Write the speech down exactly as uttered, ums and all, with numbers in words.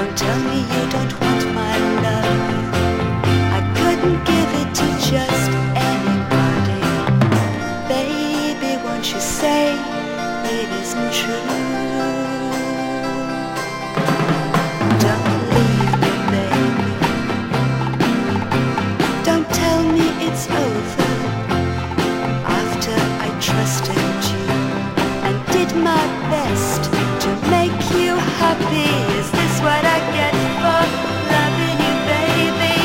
Don't tell me you don't want my love. I couldn't give it to just anybody. Baby, won't you say it isn't true?